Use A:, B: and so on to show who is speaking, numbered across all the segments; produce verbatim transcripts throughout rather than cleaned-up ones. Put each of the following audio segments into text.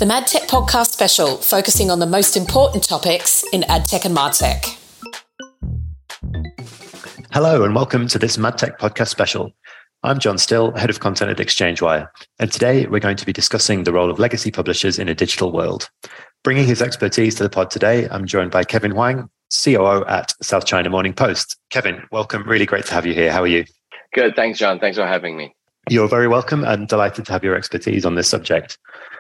A: the MadTech podcast special, focusing on the most important topics in AdTech and MarTech.
B: Hello and welcome to this MadTech podcast special. I'm John Still, Head of Content at ExchangeWire, and today we're going to be discussing the role of legacy publishers in a digital world. Bringing his expertise to the pod today, I'm joined by Kevin Huang, C O O at South China Morning Post. Kevin, welcome. Really great to have you here. How are you?
C: Good. Thanks, John. Thanks for having me.
B: You're very welcome and delighted to have your expertise on this subject.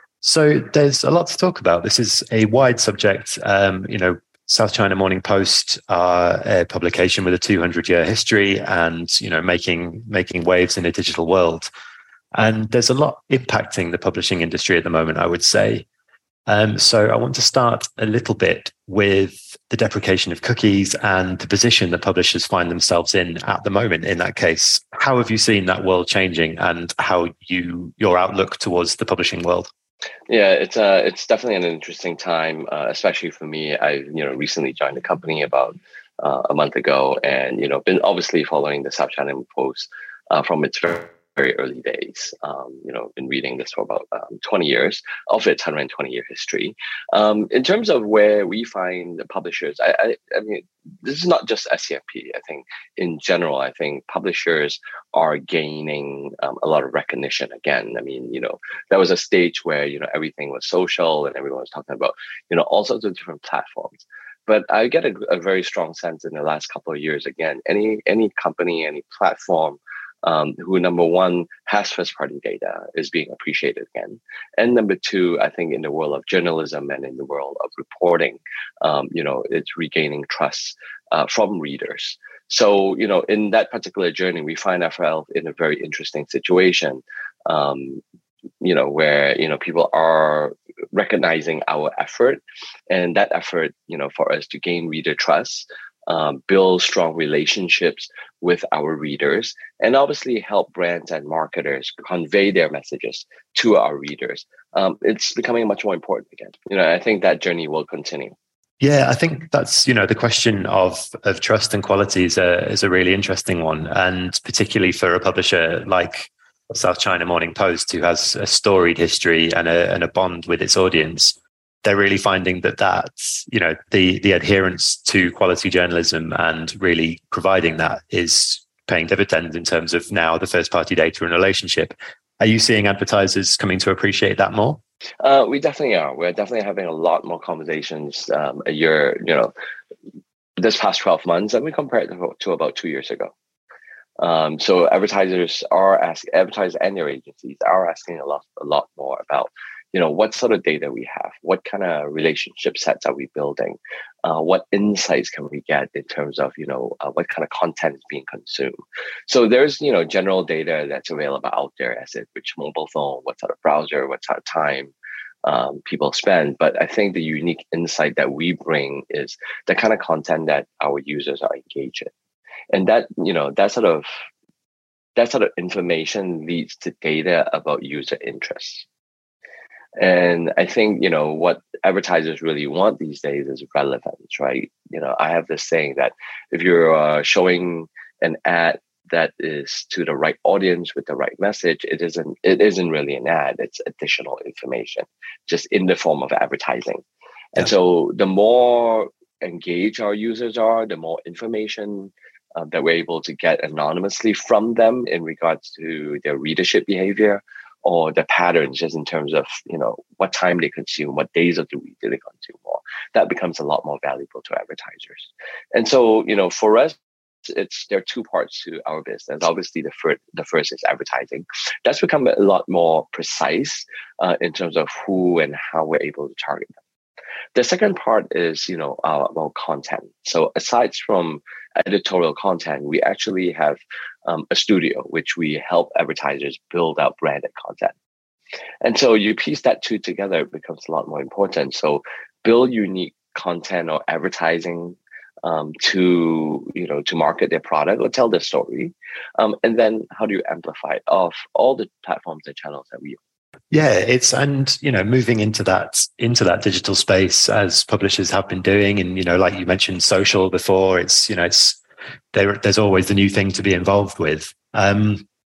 B: So there's a lot to talk about. This is a wide subject. Um, you know, South China Morning Post are a publication with a two hundred year history and, you know, making making waves in a digital world. And there's a lot impacting the publishing industry at the moment, I would say. Um, so I want to start a little bit with the deprecation of cookies and the position that publishers find themselves in at the moment in that case. How have you seen that world changing and how you your outlook towards the publishing world?
C: Yeah, it's uh, it's definitely an interesting time, uh, especially for me. I you know recently joined the company about uh, a month ago, and you know been obviously following the South China Post uh, from its very, very early days. Um, you know, been reading this for about um, twenty years of its one hundred twenty year history. Um, in terms of where we find the publishers, I, I, I mean, this is not just S C M P. I think in general, I think publishers are gaining um, a lot of recognition again. I mean, you know, there was a stage where, you know, everything was social and everyone was talking about, you know, all sorts of different platforms. But I get a, a very strong sense in the last couple of years, again, any any company, any platform um, who, number one, has first-party data is being appreciated again. And number two, I think in the world of journalism and in the world of reporting, um, you know, it's regaining trust uh, from readers. So, you know, in that particular journey, we find ourselves in a very interesting situation, um, you know, where, you know, people are recognizing our effort and that effort, you know, for us to gain reader trust, um, build strong relationships with our readers, and obviously help brands and marketers convey their messages to our readers. Um, it's becoming much more important again. You know, I think that journey will continue.
B: Yeah, I think that's, you know, the question of of trust and quality is a, is a really interesting one. And particularly for a publisher like South China Morning Post, who has a storied history and a, and a bond with its audience, they're really finding that that's, you know, the, the adherence to quality journalism and really providing that is paying dividends in terms of now the first party data and relationship. Are you seeing advertisers coming to appreciate that more?
C: Uh, we definitely are. We're definitely having a lot more conversations um, a year, you know, this past twelve months, and we compare it to, to about two years ago. Um, so advertisers are asking, advertisers and their agencies are asking a lot, a lot more about, you know, what sort of data we have, what kind of relationship sets are we building, uh, what insights can we get in terms of, you know, uh, what kind of content is being consumed. So there's, you know, general data that's available out there as in which mobile phone, what sort of browser, what sort of time um, people spend. But I think the unique insight that we bring is the kind of content that our users are engaged in. And that, you know, that sort of, that sort of information leads to data about user interests. And I think, you know, what advertisers really want these days is relevance, right? You know, I have this saying that if you're uh, showing an ad that is to the right audience with the right message, it isn't, it isn't really an ad. It's additional information, just in the form of advertising. Yeah. And so the more engaged our users are, the more information uh, that we're able to get anonymously from them in regards to their readership behavior, or the patterns just in terms of, you know, what time they consume, what days of the week do they consume more. That becomes a lot more valuable to advertisers. And so, you know, for us, it's there are two parts to our business. Obviously, the first, the first is advertising. That's become a lot more precise uh, in terms of who and how we're able to target them. The second part is, you know, uh, about content. So aside from editorial content, we actually have um, a studio, which we help advertisers build out branded content. And so you piece that two together, it becomes a lot more important. So build unique content or advertising um, to, you know, to market their product or tell their story. Um, and then how do you amplify it off all the platforms and channels that we use?
B: Yeah, it's, and, you know, moving into that, into that digital space as publishers have been doing. And, you know, like you mentioned social before, it's, you know, it's, there, there's always the new thing to be involved with. Um,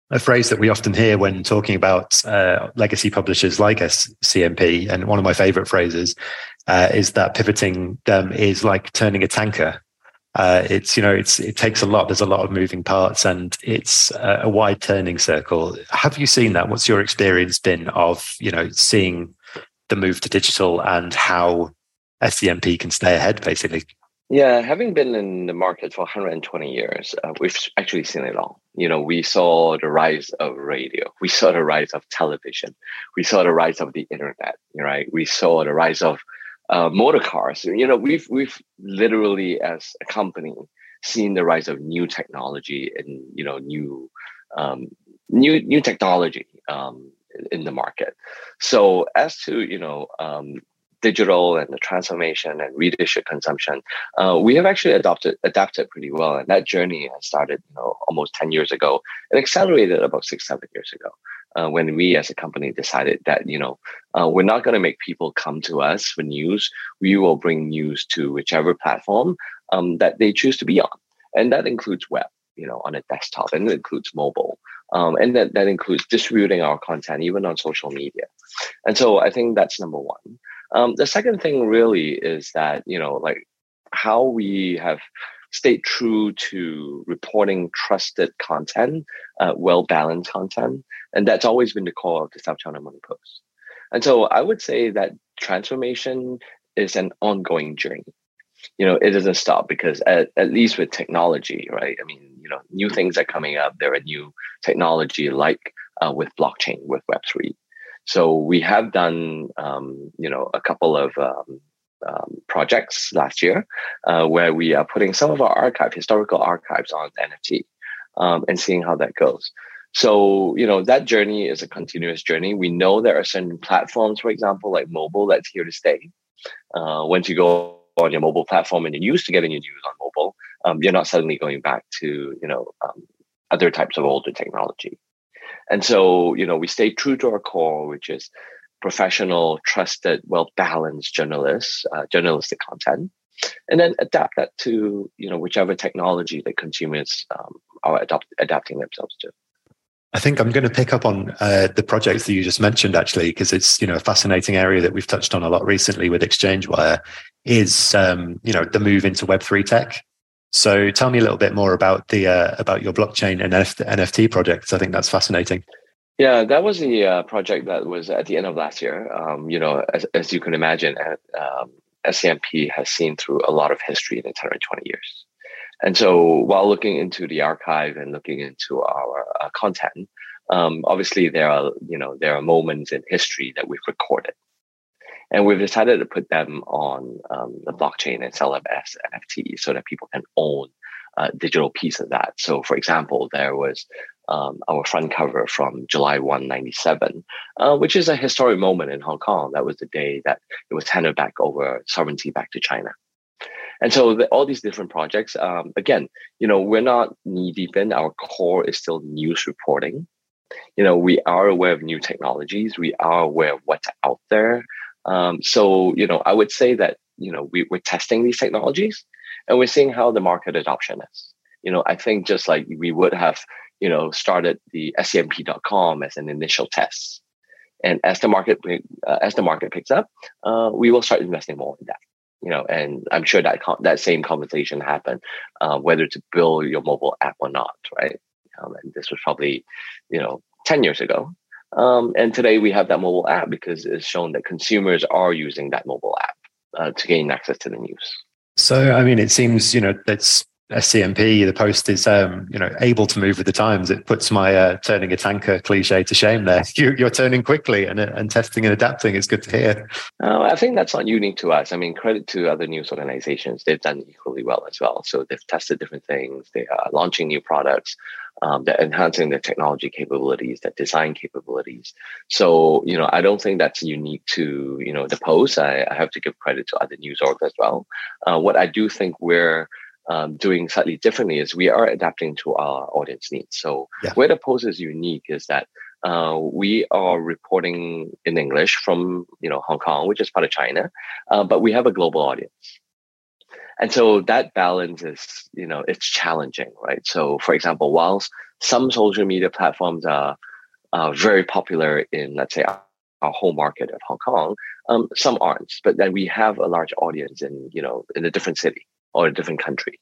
B: a phrase that we often hear when talking about uh, legacy publishers like S C M P, and one of my favorite phrases uh, is that pivoting um, is like turning a tanker. Uh, it's, you know, it's it takes a lot. There's a lot of moving parts, and it's a, a wide turning circle. Have you seen that? What's your experience been of, you know, seeing the move to digital and how S C M P can stay ahead, basically?
C: Yeah, having been in the market for one hundred twenty years, uh, we've actually seen it all. You know, we saw the rise of radio. We saw the rise of television. We saw the rise of the internet, right? We saw the rise of uh, motor cars. You know, we've we've literally, as a company, seen the rise of new technology and, you know, new um, new new technology um, in the market. So as to, you know, um, digital and the transformation and readership consumption, uh, we have actually adopted adapted pretty well. And that journey has started, you know, almost ten years ago and accelerated about six, seven years ago, uh, when we as a company decided that, you know, uh, we're not going to make people come to us for news. We will bring news to whichever platform um, that they choose to be on. And that includes web, you know, on a desktop, and it includes mobile. Um, and that, that includes distributing our content even on social media. And so I think that's number one. Um, the second thing really is that, you know, like how we have stayed true to reporting trusted content, uh, well-balanced content. And that's always been the core of the South China Morning Post. And so I would say that transformation is an ongoing journey. You know, it doesn't stop because at, at least with technology, right? I mean, you know, new things are coming up. There are new technology like uh, with blockchain, with Web three. So we have done, um, you know, a couple of um, um, projects last year uh, where we are putting some of our archive, historical archives on N F T um, and seeing how that goes. So, you know, that journey is a continuous journey. We know there are certain platforms, for example, like mobile, that's here to stay. Uh, once you go on your mobile platform and you're used to getting your news on mobile, um, you're not suddenly going back to, you know, um, other types of older technology. And so, you know, we stay true to our core, which is professional, trusted, well-balanced journalists, uh, journalistic content, and then adapt that to, you know, whichever technology that consumers um, are adopt, adapting themselves to.
B: I think I'm going to pick up on uh, the projects that you just mentioned, actually, because it's, you know, a fascinating area that we've touched on a lot recently with ExchangeWire is, um, you know, the move into Web three tech. So tell me a little bit more about the uh, about your blockchain and N F T projects. I think that's fascinating.
C: Yeah, that was the uh, project that was at the end of last year. Um, you know, as, as you can imagine, um, S C M P has seen through a lot of history in its one hundred twenty years. And so while looking into the archive and looking into our uh, content, um, obviously there are, you know, there are moments in history that we've recorded. And we've decided to put them on um, the blockchain and sell them as N F Ts so that people can own a digital piece of that. So, for example, there was um, our front cover from July first, ninety-seven, uh, which is a historic moment in Hong Kong. That was the day that it was handed back over sovereignty back to China. And so the, all these different projects, um, again, you know, we're not knee deep in. Our core is still news reporting. You know, we are aware of new technologies. We are aware of what's out there. Um, so, you know, I would say that, you know, we, we're testing these technologies and we're seeing how the market adoption is. You know, I think just like we would have, you know, started the S C M P dot com as an initial test. And as the market, uh, as the market picks up, uh, we will start investing more in that. You know, and I'm sure that that same conversation happened, uh, whether to build your mobile app or not, right? Um, and this was probably, you know, ten years ago. Um, and today we have that mobile app because it's shown that consumers are using that mobile app uh, to gain access to the news.
B: So, I mean, it seems, you know, that's S C M P, the Post is, um, you know, able to move with the times. It puts my uh, turning a tanker cliche to shame there. You, you're turning quickly and, and testing and adapting. It's good to hear.
C: Uh, I think that's not unique to us. I mean, credit to other news organizations. They've done equally well as well. So they've tested different things. They are launching new products. Um, they're enhancing their technology capabilities, their design capabilities. So, you know, I don't think that's unique to, you know, the Post. I, I have to give credit to other news orgs as well. Uh, what I do think we're Um, doing slightly differently is we are adapting to our audience needs. So yeah. Where the Post is unique is that uh, we are reporting in English from, you know, Hong Kong, which is part of China, uh, but we have a global audience. And so that balance is, you know, it's challenging, right? So for example, whilst some social media platforms are uh, very popular in, let's say, our, our home market of Hong Kong, um, some aren't. But then we have a large audience in, you know, in a different city or a different country.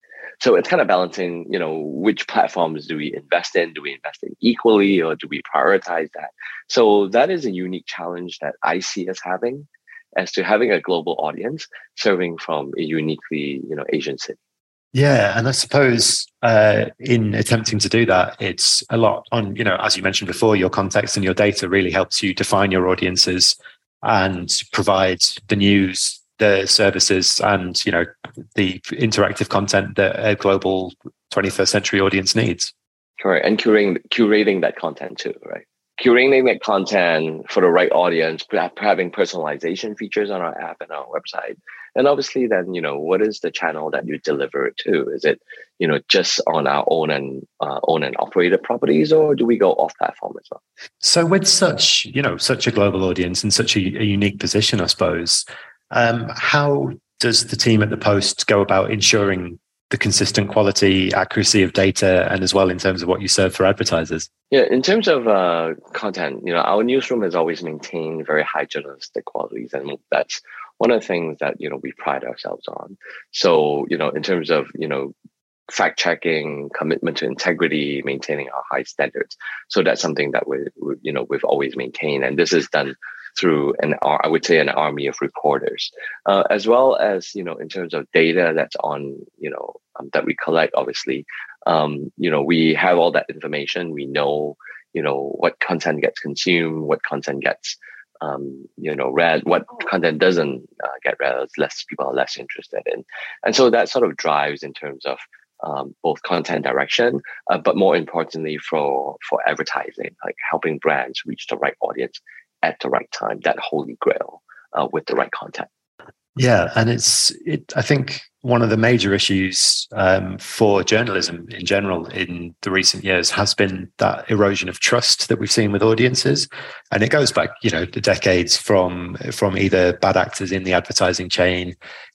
C: So it's kind of balancing, you know, which platforms do we invest in? Do we invest in equally, or do we prioritize that? So that is a unique challenge that I see us having, as to having a global audience serving from a uniquely, you know, Asian city.
B: Yeah, and I suppose uh, in attempting to do that, it's a lot on, you know, as you mentioned before, your context and your data really helps you define your audiences and provide the news, the services, and, you know, the interactive content that a global twenty-first century audience needs.
C: Correct, and curating curating that content too, right? Curating that content for the right audience, having personalization features on our app and our website. And obviously then, you know, what is the channel that you deliver it to? Is it, you know, just on our own and uh, own and operated properties, or do we go off platform as well?
B: So with such, you know, such a global audience and such a, a unique position, I suppose, um, how does the team at the Post go about ensuring the consistent quality, accuracy of data, and as well in terms of what you serve for advertisers?
C: Yeah, in terms of uh, content, you know, our newsroom has always maintained very high journalistic qualities, and that's one of the things that, you know, we pride ourselves on. So, you know, in terms of, you know, fact checking, commitment to integrity, maintaining our high standards. So that's something that we, we you know, we've always maintained, and this is done through an, I would say, an army of reporters, uh, as well as, you know, in terms of data that's on, you know, um, that we collect, obviously, um, you know, we have all that information. We know, you know, what content gets consumed, what content gets, um, you know, read, what content doesn't uh, get read, less people are less interested in. And so that sort of drives in terms of um, both content direction, uh, but more importantly for, for advertising, like helping brands reach the right audience at the right time, that holy grail uh, with the right content.
B: Yeah, and it's, it, I think one of the major issues um, for journalism in general in the recent years has been that erosion of trust that we've seen with audiences. And it goes back, you know, the decades from, from either bad actors in the advertising chain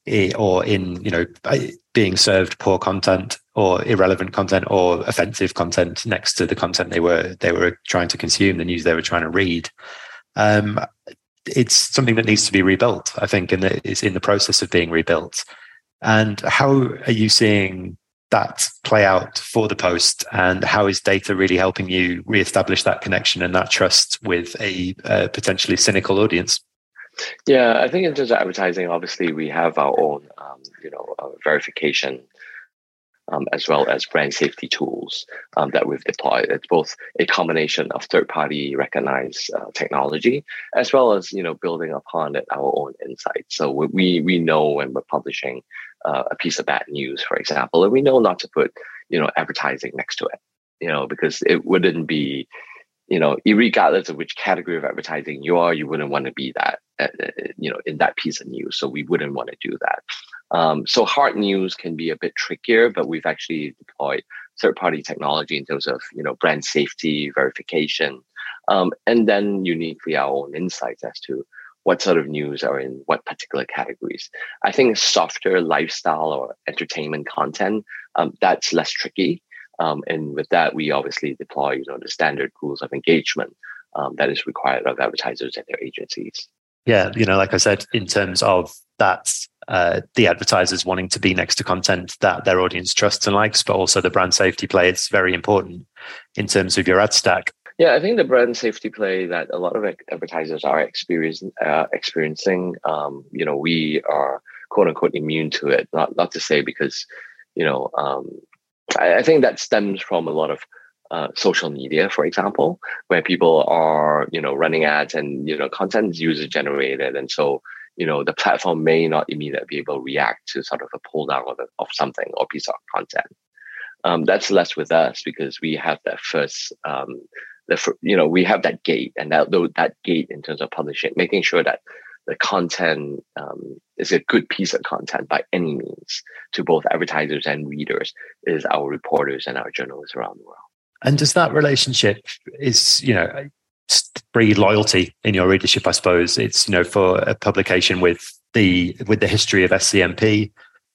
B: or in, you know, being served poor content or irrelevant content or offensive content next to the content they were, they were trying to consume, the news they were trying to read. Um, it's something that needs to be rebuilt, I think, and it's in the process of being rebuilt. And how are you seeing that play out for the Post, and how is data really helping you reestablish that connection and that trust with a uh, potentially cynical audience?
C: Yeah, I think in terms of advertising, obviously we have our own, um, you know, uh, verification Um, as well as brand safety tools um, that we've deployed. It's both a combination of third-party recognized uh, technology, as well as, you know, building upon it our own insights. So we we know when we're publishing uh, a piece of bad news, for example, and we know not to put, you know, advertising next to it, you know, because it wouldn't be, you know, regardless of which category of advertising you are, you wouldn't want to be that, uh, you know, in that piece of news. So we wouldn't want to do that. Um, so hard news can be a bit trickier, but we've actually deployed third-party technology in terms of, you know, brand safety, verification, um, and then uniquely our own insights as to what sort of news are in what particular categories. I think softer lifestyle or entertainment content, um, that's less tricky. Um, and with that, we obviously deploy, you know, the standard rules of engagement um, that is required of advertisers and their agencies.
B: Yeah, you know, like I said, in terms of that, uh, the advertisers wanting to be next to content that their audience trusts and likes, but also the brand safety play, it's very important in terms of your ad stack.
C: Yeah, I think the brand safety play that a lot of advertisers are experiencing, uh, experiencing, um, you know, we are quote unquote immune to it. Not not to say because, you know, um, I, I think that stems from a lot of Uh, social media, for example, where people are, you know, running ads and, you know, content is user generated. And so, you know, the platform may not immediately be able to react to sort of a pull down of, of something or piece of content. Um, that's less with us because we have that first, um, the you know, we have that gate, and that that gate in terms of publishing, making sure that the content um, is a good piece of content by any means to both advertisers and readers is our reporters and our journalists around the world.
B: And does that relationship is, you know, breed loyalty in your readership? I suppose it's, you know, for a publication with the with the history of S C M P,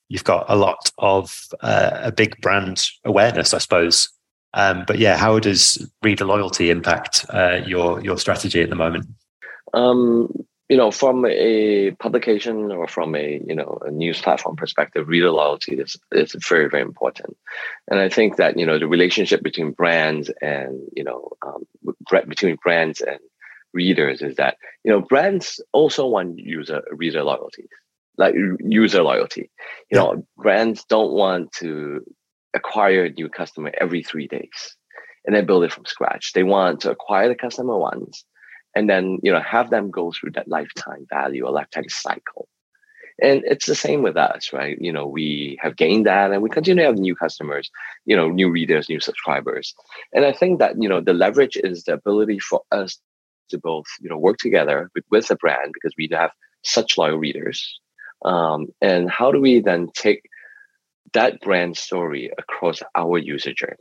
B: you've got a lot of uh, a big brand awareness, I suppose. Um, but yeah, how does reader loyalty impact uh, your your strategy at the moment?
C: Um, you know, from a publication or from a you know a news platform perspective, reader loyalty is is very very important. And I think that you know the relationship between brands and you know um, between brands and readers is that you know brands also want user reader loyalty, like user loyalty. You yeah. know, brands don't want to acquire a new customer every three days and then build it from scratch. They want to acquire the customer once and then you know have them go through that lifetime value or lifetime cycle. And it's the same with us, right? You know, we have gained that and we continue to have new customers, you know, new readers, new subscribers. And I think that, you know, the leverage is the ability for us to both, you know, work together with, with the brand because we have such loyal readers. Um, and how do we then take that brand story across our user journey?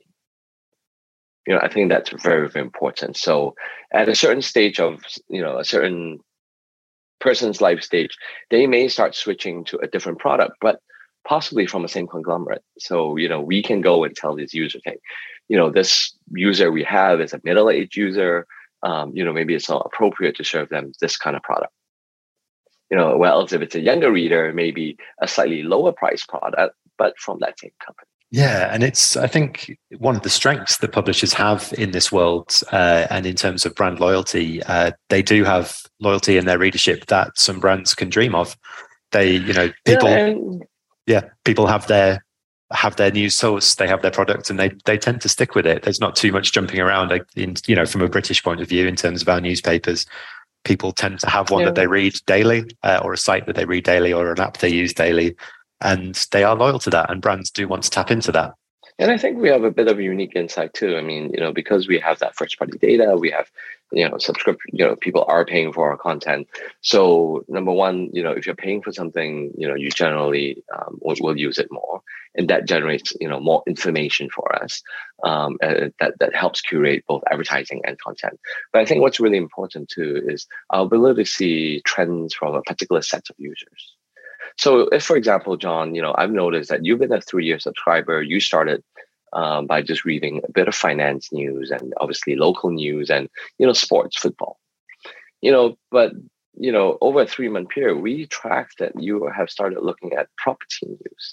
C: You know, I think that's very, very important. So at a certain stage of, you know, a certain person's life stage, they may start switching to a different product, but possibly from the same conglomerate. So, you know, we can go and tell these users, hey, you know, this user we have is a middle-aged user. Um, you know, maybe it's not appropriate to serve them this kind of product. You know, whereas if it's a younger reader, maybe a slightly lower price product, but from that same company.
B: Yeah, and it's, I think, one of the strengths that publishers have in this world, uh, and in terms of brand loyalty, uh, they do have loyalty in their readership that some brands can dream of. They, you know, people, yeah, and- yeah people have their have their news source, they have their product, and they they tend to stick with it. There's not too much jumping around. Like in, you know, from a British point of view, in terms of our newspapers, people tend to have one yeah. that they read daily, uh, or a site that they read daily, or an app they use daily. And they are loyal to that, and brands do want to tap into that.
C: And I think we have a bit of a unique insight too. I mean, you know, because we have that first party data, we have, you know, subscription, you know, people are paying for our content. So number one, you know, if you're paying for something, you know, you generally um, will, will use it more. And that generates, you know, more information for us. Um, and that, that helps curate both advertising and content. But I think what's really important too is our ability to see trends from a particular set of users. So if, for example, John, you know, I've noticed that you've been a three-year subscriber. You started um, by just reading a bit of finance news and obviously local news and, you know, sports, football. You know, but, you know, over a three-month period, we tracked that you have started looking at property news.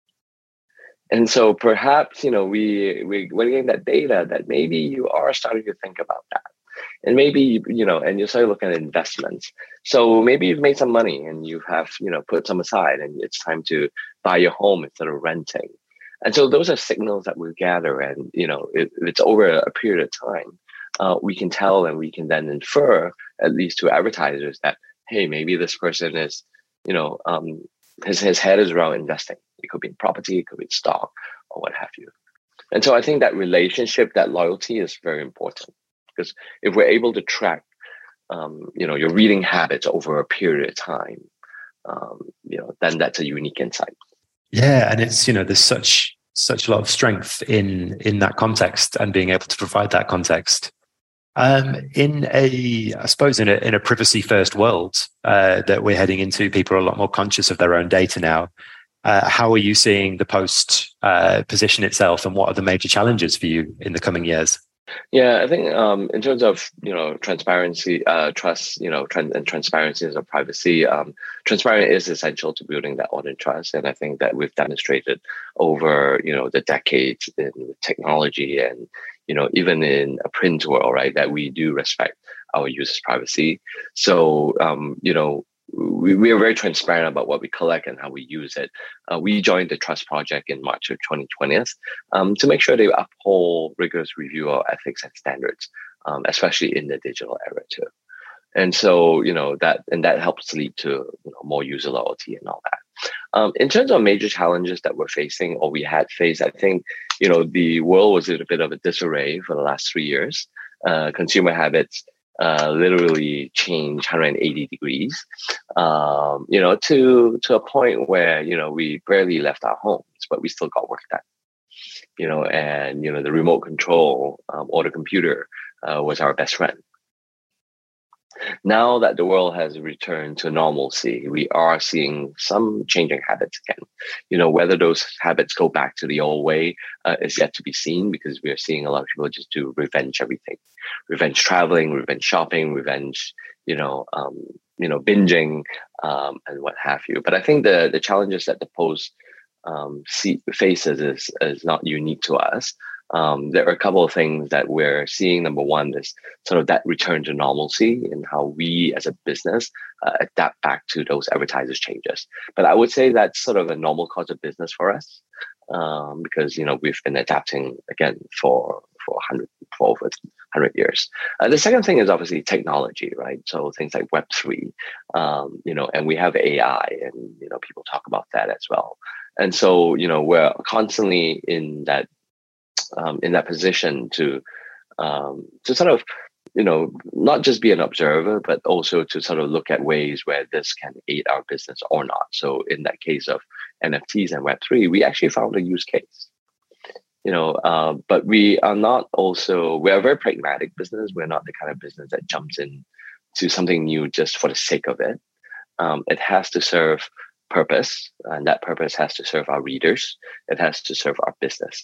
C: And so perhaps, you know, we, we, we're getting that data that maybe you are starting to think about that. And maybe, you know, and you start looking at investments. So maybe you've made some money and you have, you know, put some aside and it's time to buy your home instead of renting. And so those are signals that we gather. And, you know, if it's over a period of time, uh, we can tell and we can then infer, at least to advertisers, that, hey, maybe this person is, you know, um, his, his head is around investing. It could be in property, it could be in stock or what have you. And so I think that relationship, that loyalty is very important. Because if we're able to track, um, you know, your reading habits over a period of time, um, you know, then that's a unique insight.
B: Yeah, and it's, you know, there's such such a lot of strength in in that context and being able to provide that context. Um, in a, I suppose, in a in a privacy first world uh, that we're heading into, people are a lot more conscious of their own data now. Uh, how are you seeing the Post uh, position itself, and what are the major challenges for you in the coming years?
C: Yeah, I think um, in terms of, you know, transparency, uh, trust, you know, trans- and transparency of privacy, um, transparency is essential to building that audit trust. And I think that we've demonstrated over, you know, the decades in technology and, you know, even in a print world, right, that we do respect our users' privacy. So, um, you know, we, we are very transparent about what we collect and how we use it. Uh, we joined the Trust Project in March of twenty twenty um, to make sure they uphold rigorous review of ethics and standards, um, especially in the digital era too. And so, you know, that and that helps lead to, you know, more user loyalty and all that. Um, in terms of major challenges that we're facing or we had faced, I think, you know, the world was in a bit of a disarray for the last three years. Uh, consumer habits Uh, literally change one hundred eighty degrees, um, you know, to to a point where, you know, we barely left our homes, but we still got work done, you know, and, you know, the remote control um, or the computer uh, was our best friend. Now that the world has returned to normalcy, we are seeing some changing habits again. You know, whether those habits go back to the old way uh, is yet to be seen, because we are seeing a lot of people just do revenge everything, revenge traveling, revenge shopping, revenge, you know, um, you know, binging, um, and what have you. But I think the the challenges that the post um, see, faces is is not unique to us. Um, there are a couple of things that we're seeing. Number one is sort of that return to normalcy and how we as a business uh, adapt back to those advertisers' changes. But I would say that's sort of a normal course of business for us, um, because, you know, we've been adapting again for for one hundred, for over one hundred years. Uh, the second thing is obviously technology, right? So things like Web three, um, you know, and we have A I, and, you know, people talk about that as well. And so, you know, we're constantly in that Um, in that position to um, to sort of, you know, not just be an observer, but also to sort of look at ways where this can aid our business or not. So in that case of N F Ts and Web three, we actually found a use case. You know, uh, but we are not also, we're a very pragmatic business. We're not the kind of business that jumps in to something new just for the sake of it. Um, it has to serve purpose, and that purpose has to serve our readers. It has to serve our business.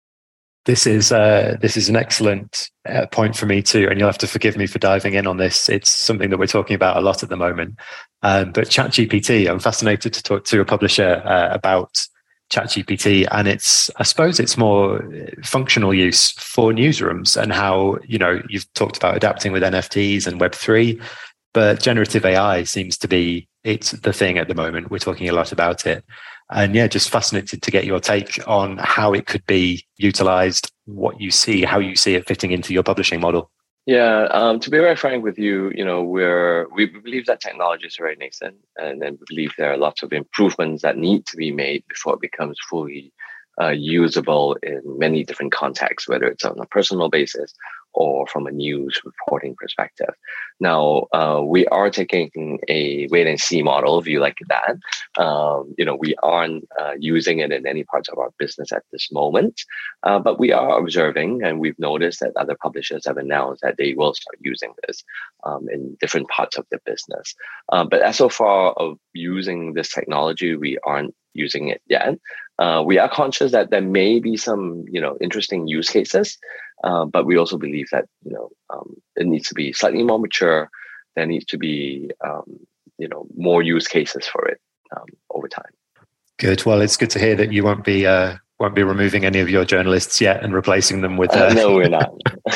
B: This is uh, this is an excellent uh, point for me too, and you'll have to forgive me for diving in on this. It's something that we're talking about a lot at the moment. Um, but ChatGPT, I'm fascinated to talk to a publisher uh, about ChatGPT, and it's, I suppose, it's more functional use for newsrooms, and how, you know, you've talked about adapting with N F Ts and Web three, but generative A I seems to be it's the thing at the moment. We're talking a lot about it. And yeah, just fascinated to get your take on how it could be utilized, what you see, how you see it fitting into your publishing model.
C: Yeah, um, to be very frank with you, you know, we're we believe that technology is very nascent, and then we believe there are lots of improvements that need to be made before it becomes fully uh, usable in many different contexts, whether it's on a personal basis or from a news reporting perspective. Now, uh, we are taking a wait and see model, if you like that. Um, you know, we aren't uh, using it in any parts of our business at this moment, uh, but we are observing, and we've noticed that other publishers have announced that they will start using this um, in different parts of their business. Uh, but as so far of using this technology, we aren't using it yet. Uh, we are conscious that there may be some, you know, interesting use cases, uh, but we also believe that, you know, um, it needs to be slightly more mature. There needs to be, um, you know, more use cases for it um, over time.
B: Good. Well, it's good to hear that you won't be uh, won't be removing any of your journalists yet and replacing them with. Uh...
C: Uh, no, we're not.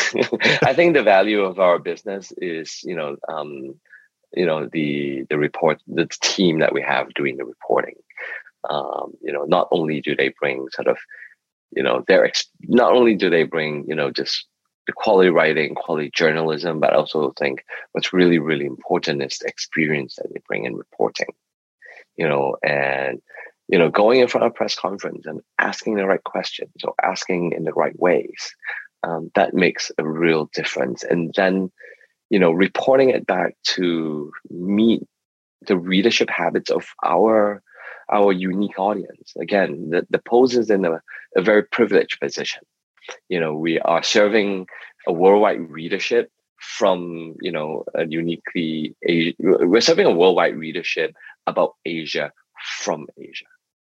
C: I think the value of our business is, you know, um, you know, the the report, the team that we have doing the reporting. Um, you know, not only do they bring sort of, you know, their ex- not only do they bring, you know, just the quality writing, quality journalism, but I also think what's really, really important is the experience that they bring in reporting. You know, and, you know, going in front of a press conference and asking the right questions or asking in the right ways, um, that makes a real difference. And then, you know, reporting it back to meet the readership habits of our our unique audience. Again, the, the Post is in a, a very privileged position. You know, we are serving a worldwide readership from, you know, a uniquely, Asia, we're serving a worldwide readership about Asia from Asia.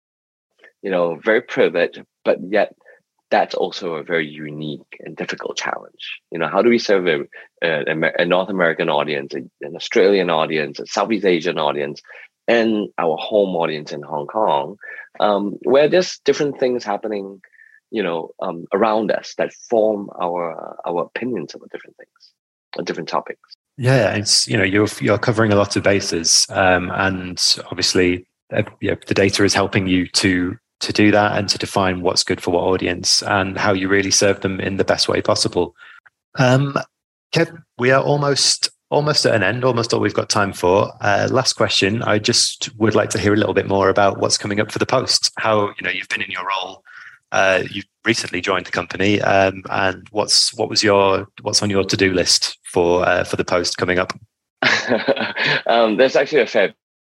C: You know, very privileged, but yet that's also a very unique and difficult challenge. You know, how do we serve a, a, a North American audience, an Australian audience, a Southeast Asian audience, and our home audience in Hong Kong, um, where there's different things happening, you know, um, around us that form our our opinions about different things, on different topics.
B: Yeah, it's, you know, you're you're covering a lot of bases, um, and obviously, uh, yeah, the data is helping you to to do that and to define what's good for what audience and how you really serve them in the best way possible. Um, Kev, we are almost. Almost at an end, almost all we've got time for. Uh, last question. I just would like to hear a little bit more about what's coming up for the Post. How, you know, you've been in your role. Uh, you've recently joined the company, um, and what's what was your what's on your to-do list for uh, for the Post coming up?
C: um, there's actually a fair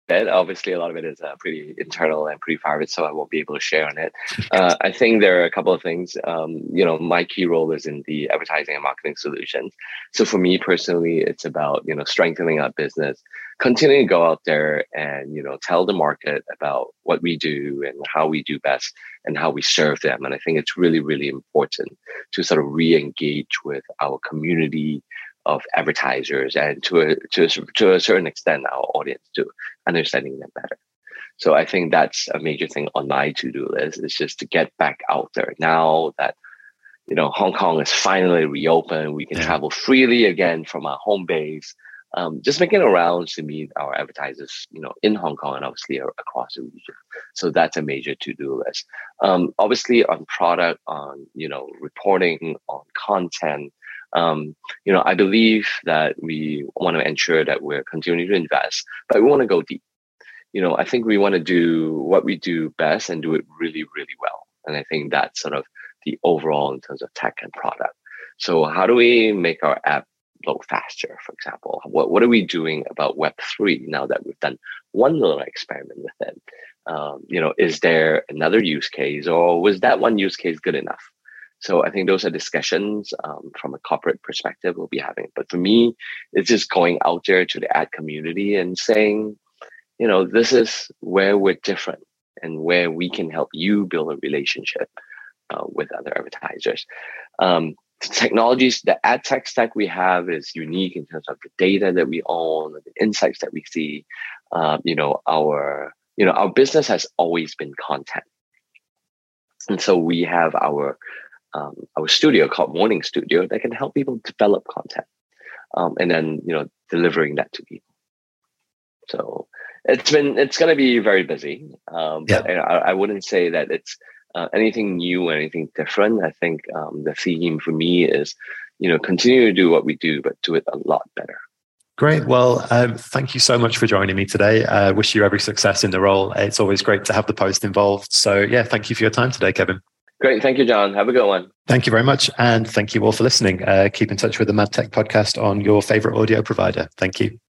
C: bit. Obviously, a lot of it is uh, pretty internal and pretty private, so I won't be able to share on it. Uh, I think there are a couple of things. Um, you know, my key role is in the advertising and marketing solutions. So for me personally, it's about, you know, strengthening our business, continuing to go out there and, you know, tell the market about what we do and how we do best and how we serve them. And I think it's really, really important to sort of re-engage with our community of advertisers and to a, to, a, to a certain extent, our audience to understanding them better. So I think that's a major thing on my to-do list, is just to get back out there now that, you know, Hong Kong is finally reopened. We can yeah. travel freely again from our home base. Um, just making rounds to meet our advertisers, you know, in Hong Kong and obviously across the region. So that's a major to-do list. Um, obviously on product, on, you know, reporting, on content, um, you know, I believe that we want to ensure that we're continuing to invest, but we want to go deep. You know, I think we want to do what we do best and do it really, really well. And I think that's sort of the overall in terms of tech and product. So how do we make our app load faster, for example? What what are we doing about Web three now that we've done one little experiment with it? Um, you know, is there another use case, or was that one use case good enough? So I think those are discussions um, from a corporate perspective we'll be having. But for me, it's just going out there to the ad community and saying, you know, this is where we're different and where we can help you build a relationship uh, with other advertisers. Um, the technologies, the ad tech stack we have is unique in terms of the data that we own, the insights that we see. Uh, you know, our you know our business has always been content, and so we have our um, our studio called Morning Studio that can help people develop content, um, and then you know delivering that to people. So it's been it's going to be very busy, um, but yeah. I, I wouldn't say that it's uh, anything new, anything different. I think um, the theme for me is, you know, continue to do what we do, but do it a lot better.
B: Great. Well, um, thank you so much for joining me today. I uh, wish you every success in the role. It's always great to have the Post involved. So yeah, thank you for your time today, Kevin.
C: Great. Thank you, John. Have a good one.
B: Thank you very much. And thank you all for listening. Uh, keep in touch with the MadTech podcast on your favorite audio provider. Thank you.